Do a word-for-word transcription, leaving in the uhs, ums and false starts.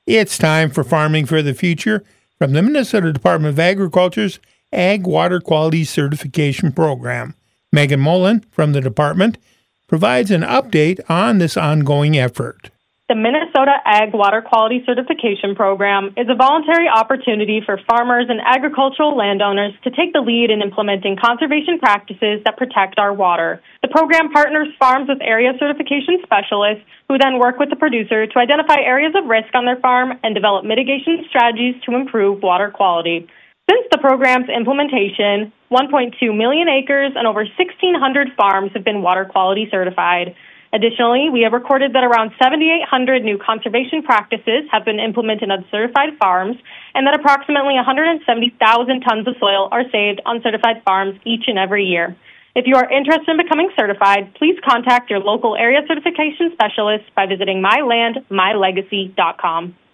It's time for Farming for the Future from the Minnesota Department of Agriculture's Ag Water Quality Certification Program. Megan Mullen from the department provides an update on this ongoing effort. The Minnesota Ag Water Quality Certification Program is a voluntary opportunity for farmers and agricultural landowners to take the lead in implementing conservation practices that protect our water. The program partners farms with area certification specialists who then work with the producer to identify areas of risk on their farm and develop mitigation strategies to improve water quality. Since the program's implementation, one point two million acres and over sixteen hundred farms have been water quality certified. Additionally, we have recorded that around seven thousand eight hundred new conservation practices have been implemented on certified farms and that approximately one hundred seventy thousand tons of soil are saved on certified farms each and every year. If you are interested in becoming certified, please contact your local area certification specialist by visiting my land my legacy dot com.